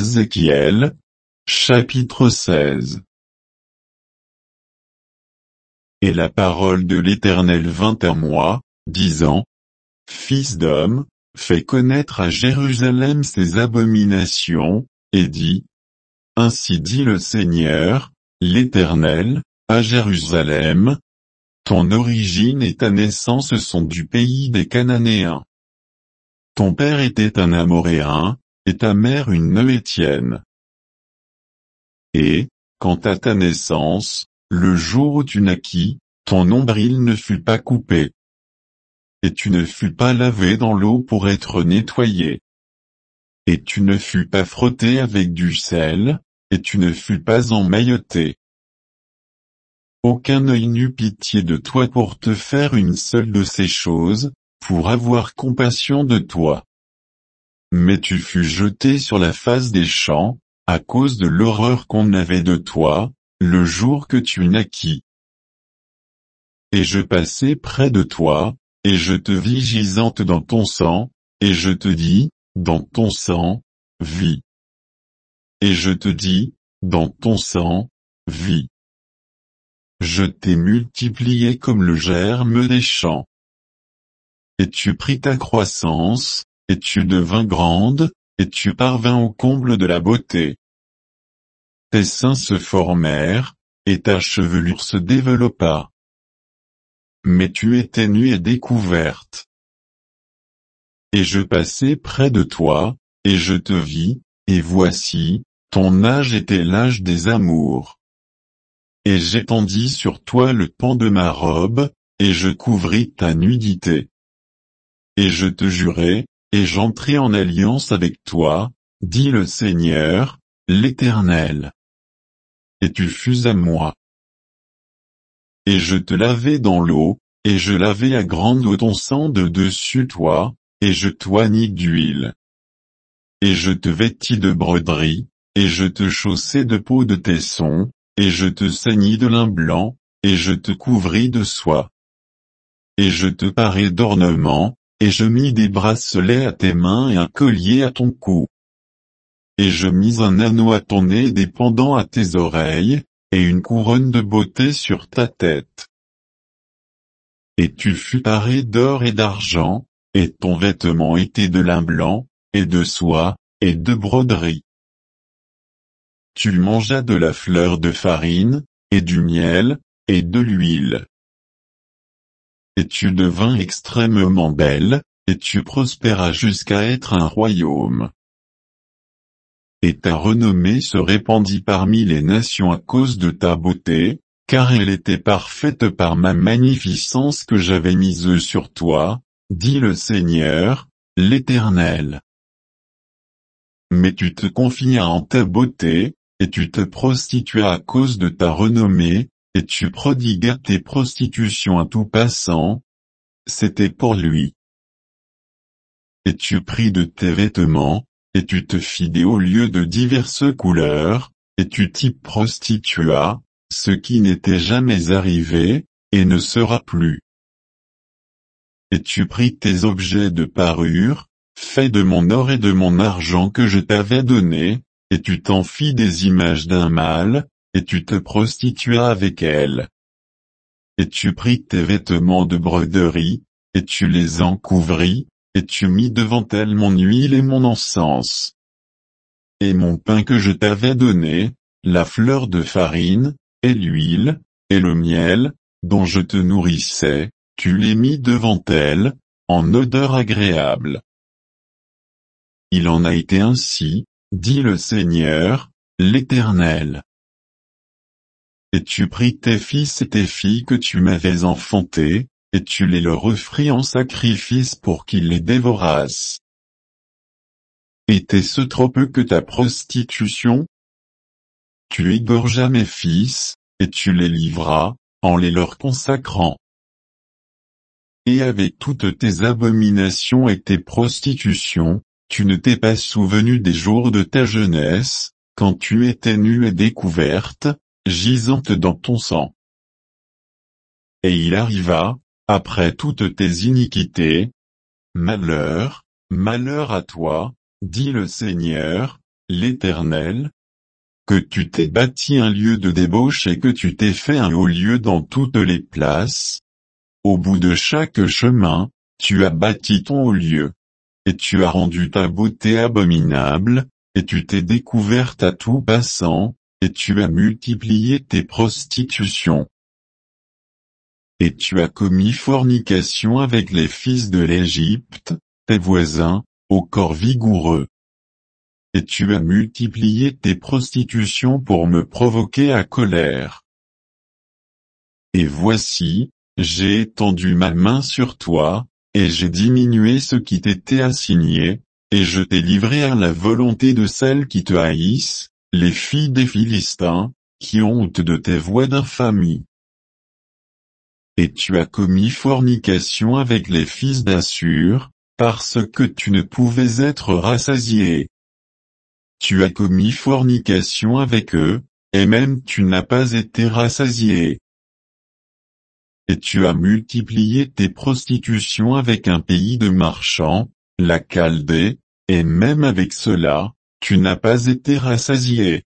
Ézéchiel, chapitre 16. Et la parole de l'Éternel vint à moi, disant: Fils d'homme, fais connaître à Jérusalem ses abominations, et dis: Ainsi dit le Seigneur, l'Éternel, à Jérusalem: Ton origine et ta naissance sont du pays des Cananéens. Ton père était un Amoréen, et ta mère une Noétienne. Et, quant à ta naissance, le jour où tu naquis, ton nombril ne fut pas coupé. Et tu ne fus pas lavé dans l'eau pour être nettoyé. Et tu ne fus pas frotté avec du sel, et tu ne fus pas emmailloté. Aucun œil n'eut pitié de toi pour te faire une seule de ces choses, pour avoir compassion de toi. Mais tu fus jeté sur la face des champs, à cause de l'horreur qu'on avait de toi, le jour que tu naquis. Et je passai près de toi, et je te vis gisante dans ton sang, et je te dis, dans ton sang, vis. Et je te dis, dans ton sang, vis. Je t'ai multiplié comme le germe des champs. Et tu pris ta croissance, et tu devins grande, et tu parvins au comble de la beauté. Tes seins se formèrent, et ta chevelure se développa. Mais tu étais nue et découverte. Et je passai près de toi, et je te vis, et voici, ton âge était l'âge des amours. Et j'étendis sur toi le pan de ma robe, et je couvris ta nudité. Et je te jurai, et j'entrai en alliance avec toi, dit le Seigneur, l'Éternel. Et tu fus à moi. Et je te lavai dans l'eau, et je lavai à grande eau ton sang de dessus toi, et je t'oignis d'huile. Et je te vêtis de broderie, et je te chaussai de peau de taissons, et je te ceignis de lin blanc, et je te couvris de soie. Et je te parai d'ornements, et je mis des bracelets à tes mains et un collier à ton cou. Et je mis un anneau à ton nez et des pendants à tes oreilles, et une couronne de beauté sur ta tête. Et tu fus paré d'or et d'argent, et ton vêtement était de lin blanc, et de soie, et de broderie. Tu mangeas de la fleur de farine, et du miel, et de l'huile. Et tu devins extrêmement belle, et tu prospéras jusqu'à être un royaume. Et ta renommée se répandit parmi les nations à cause de ta beauté, car elle était parfaite par ma magnificence que j'avais mise sur toi, dit le Seigneur, l'Éternel. Mais tu te confias en ta beauté, et tu te prostituas à cause de ta renommée, et tu prodiguas tes prostitutions à tout passant. C'était pour lui. Et tu pris de tes vêtements, et tu te fis des hauts lieux de diverses couleurs, et tu t'y prostituas, ce qui n'était jamais arrivé, et ne sera plus. Et tu pris tes objets de parure, faits de mon or et de mon argent que je t'avais donné, et tu t'en fis des images d'un mâle, et tu te prostituas avec elles. Et tu pris tes vêtements de broderie, et tu les en couvris, et tu mis devant elles mon huile et mon encens. Et mon pain que je t'avais donné, la fleur de farine, et l'huile, et le miel, dont je te nourrissais, tu les mis devant elles, en odeur agréable. Il en a été ainsi, dit le Seigneur, l'Éternel. Et tu pris tes fils et tes filles que tu m'avais enfantés, et tu les leur offris en sacrifice pour qu'ils les dévorassent. Était-ce trop peu que ta prostitution? Tu égorgeas mes fils, et tu les livras, en les leur consacrant. Et avec toutes tes abominations et tes prostitutions, tu ne t'es pas souvenu des jours de ta jeunesse, quand tu étais nue et découverte, gisante dans ton sang. Et il arriva, après toutes tes iniquités, malheur, malheur à toi, dit le Seigneur, l'Éternel, que tu t'es bâti un lieu de débauche et que tu t'es fait un haut lieu dans toutes les places. Au bout de chaque chemin, tu as bâti ton haut lieu. Et tu as rendu ta beauté abominable, et tu t'es découverte à tout passant, et tu as multiplié tes prostitutions. Et tu as commis fornication avec les fils de l'Égypte, tes voisins, au corps vigoureux. Et tu as multiplié tes prostitutions pour me provoquer à colère. Et voici, j'ai étendu ma main sur toi, et j'ai diminué ce qui t'était assigné, et je t'ai livré à la volonté de celles qui te haïssent, les filles des Philistins, qui ont honte de tes voies d'infamie. Et tu as commis fornication avec les fils d'Assur, parce que tu ne pouvais être rassasié. Tu as commis fornication avec eux, et même tu n'as pas été rassasié. Et tu as multiplié tes prostitutions avec un pays de marchands, la Chaldée, et même avec cela, tu n'as pas été rassasié.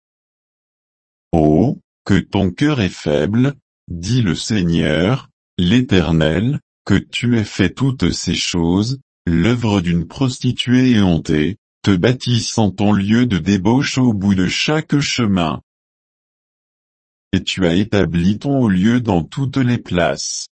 Oh, que ton cœur est faible, dit le Seigneur, l'Éternel, que tu aies fait toutes ces choses, l'œuvre d'une prostituée éhontée, te bâtissant ton lieu de débauche au bout de chaque chemin. Et tu as établi ton haut lieu dans toutes les places.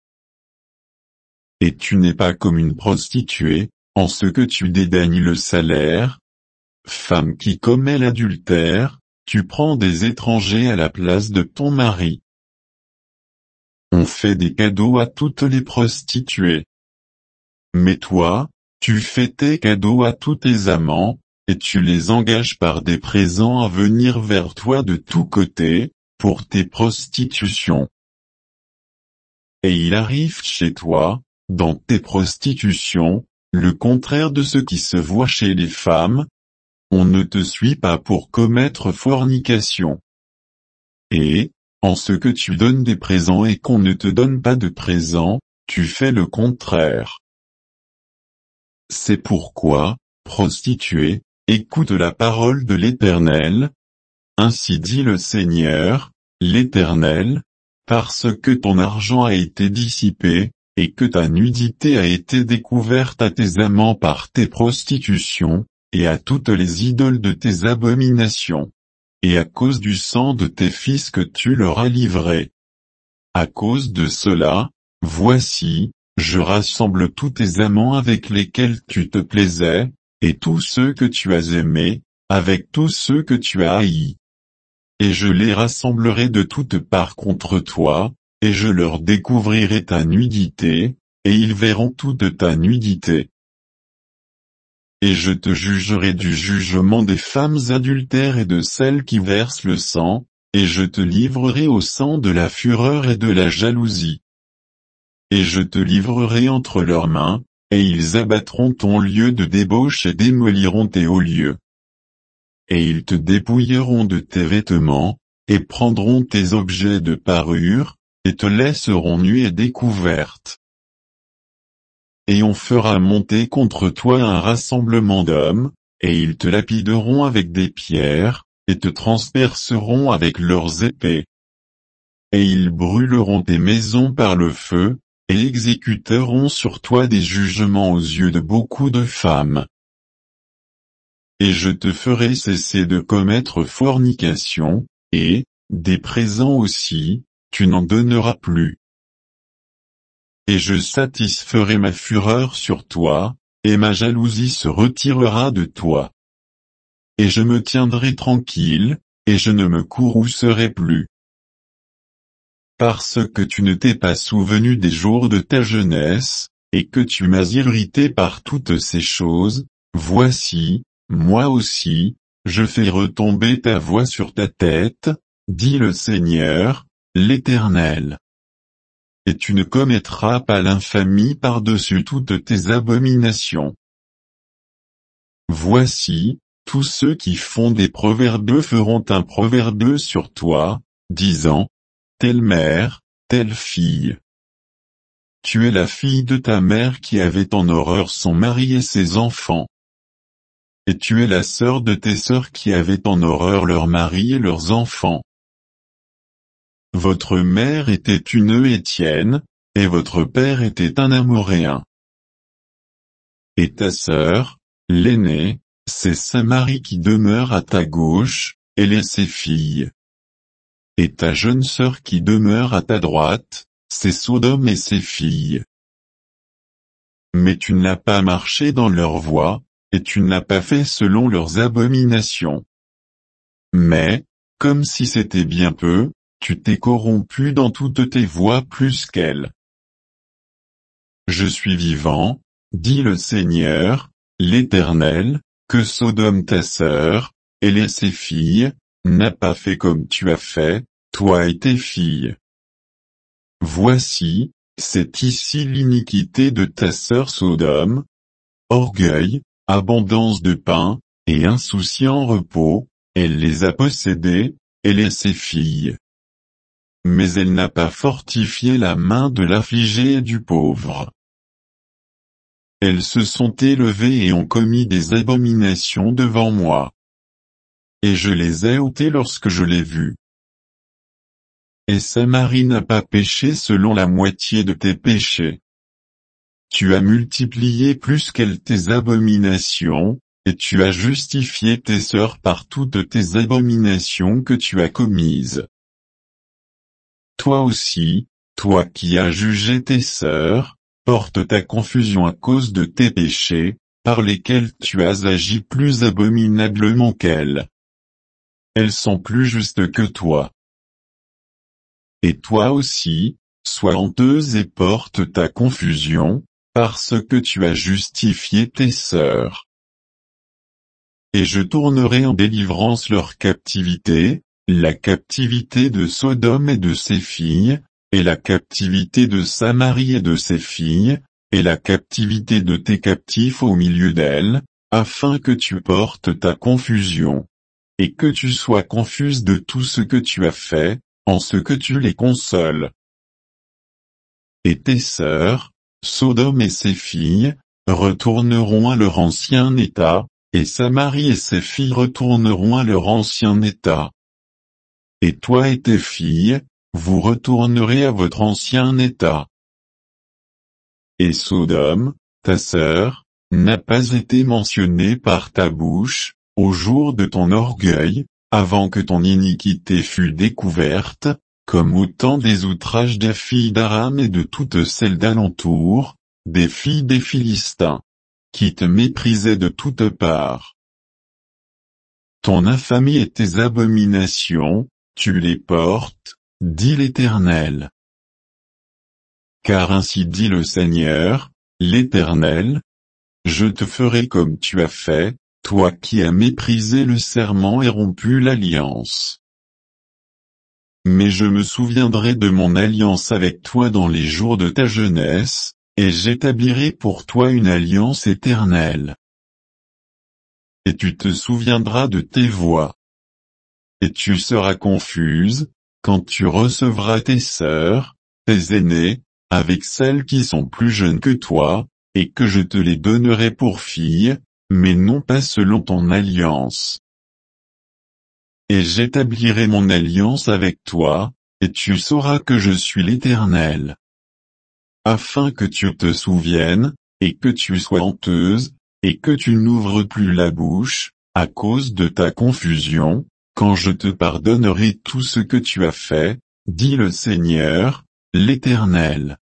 Et tu n'es pas comme une prostituée, en ce que tu dédaignes le salaire. Femme qui commet l'adultère, tu prends des étrangers à la place de ton mari. On fait des cadeaux à toutes les prostituées. Mais toi, tu fais tes cadeaux à tous tes amants, et tu les engages par des présents à venir vers toi de tous côtés, pour tes prostitutions. Et il arrive chez toi, dans tes prostitutions, le contraire de ce qui se voit chez les femmes. On ne te suit pas pour commettre fornication. Et, en ce que tu donnes des présents et qu'on ne te donne pas de présents, tu fais le contraire. C'est pourquoi, prostituée, écoute la parole de l'Éternel. Ainsi dit le Seigneur, l'Éternel, parce que ton argent a été dissipé, et que ta nudité a été découverte à tes amants par tes prostitutions, et à toutes les idoles de tes abominations. Et à cause du sang de tes fils que tu leur as livrés. À cause de cela, voici, je rassemble tous tes amants avec lesquels tu te plaisais, et tous ceux que tu as aimés, avec tous ceux que tu as haïs. Et je les rassemblerai de toutes parts contre toi, et je leur découvrirai ta nudité, et ils verront toute ta nudité. Et je te jugerai du jugement des femmes adultères et de celles qui versent le sang, et je te livrerai au sang de la fureur et de la jalousie. Et je te livrerai entre leurs mains, et ils abattront ton lieu de débauche et démoliront tes hauts lieux. Et ils te dépouilleront de tes vêtements, et prendront tes objets de parure, et te laisseront nue et découverte. Et on fera monter contre toi un rassemblement d'hommes, et ils te lapideront avec des pierres, et te transperceront avec leurs épées. Et ils brûleront tes maisons par le feu, et exécuteront sur toi des jugements aux yeux de beaucoup de femmes. Et je te ferai cesser de commettre fornication, et, des présents aussi, tu n'en donneras plus. Et je satisferai ma fureur sur toi, et ma jalousie se retirera de toi. Et je me tiendrai tranquille, et je ne me courroucerai plus. Parce que tu ne t'es pas souvenu des jours de ta jeunesse, et que tu m'as irrité par toutes ces choses, voici, moi aussi, je fais retomber ta voix sur ta tête, dit le Seigneur, l'Éternel. Et tu ne commettras pas l'infamie par-dessus toutes tes abominations. Voici, tous ceux qui font des proverbes feront un proverbe sur toi, disant, telle mère, telle fille. Tu es la fille de ta mère qui avait en horreur son mari et ses enfants. et tu es la sœur de tes sœurs qui avaient en horreur leurs maris et leurs enfants. Votre mère était une Hétienne, et votre père était un Amoréen. Et ta sœur, l'aînée, c'est Samarie qui demeure à ta gauche, elle et ses filles. Et ta jeune sœur qui demeure à ta droite, c'est Sodome et ses filles. Mais tu n'as pas marché dans leurs voies, et tu n'as pas fait selon leurs abominations. Mais, comme si c'était bien peu, tu t'es corrompu dans toutes tes voies plus qu'elles. Je suis vivant, dit le Seigneur, l'Éternel, que Sodome ta sœur, elle et ses filles, n'a pas fait comme tu as fait, toi et tes filles. Voici, c'est ici l'iniquité de ta sœur Sodome. Orgueil, abondance de pain, et insouciant repos, elle les a possédés, elle et ses filles. Mais elle n'a pas fortifié la main de l'affligé et du pauvre. Elles se sont élevées et ont commis des abominations devant moi. Et je les ai ôtées lorsque je l'ai vues. Et Samarie n'a pas péché selon la moitié de tes péchés. Tu as multiplié plus qu'elles tes abominations, et tu as justifié tes sœurs par toutes tes abominations que tu as commises. Toi aussi, toi qui as jugé tes sœurs, porte ta confusion à cause de tes péchés, par lesquels tu as agi plus abominablement qu'elles. Elles sont plus justes que toi. Et toi aussi, sois honteuse et porte ta confusion, parce que tu as justifié tes sœurs. Et je tournerai en délivrance leur captivité, la captivité de Sodome et de ses filles, et la captivité de Samarie et de ses filles, et la captivité de tes captifs au milieu d'elles, afin que tu portes ta confusion. Et que tu sois confuse de tout ce que tu as fait, en ce que tu les consoles. Et tes sœurs, Sodome et ses filles, retourneront à leur ancien état, et Samarie et ses filles retourneront à leur ancien état. Et toi et tes filles, vous retournerez à votre ancien état. Et Sodome, ta sœur, n'a pas été mentionnée par ta bouche, au jour de ton orgueil, avant que ton iniquité fût découverte, comme au temps des outrages des filles d'Aram et de toutes celles d'alentour, des filles des Philistins, qui te méprisaient de toutes parts. Ton infamie et tes abominations, tu les portes, dit l'Éternel. Car ainsi dit le Seigneur, l'Éternel, je te ferai comme tu as fait, toi qui as méprisé le serment et rompu l'alliance. Mais je me souviendrai de mon alliance avec toi dans les jours de ta jeunesse, et j'établirai pour toi une alliance éternelle. Et tu te souviendras de tes voies. Et tu seras confuse, quand tu recevras tes sœurs, tes aînées, avec celles qui sont plus jeunes que toi, et que je te les donnerai pour filles, mais non pas selon ton alliance. Et j'établirai mon alliance avec toi, et tu sauras que je suis l'Éternel. Afin que tu te souviennes, et que tu sois honteuse, et que tu n'ouvres plus la bouche, à cause de ta confusion, quand je te pardonnerai tout ce que tu as fait, dit le Seigneur, l'Éternel.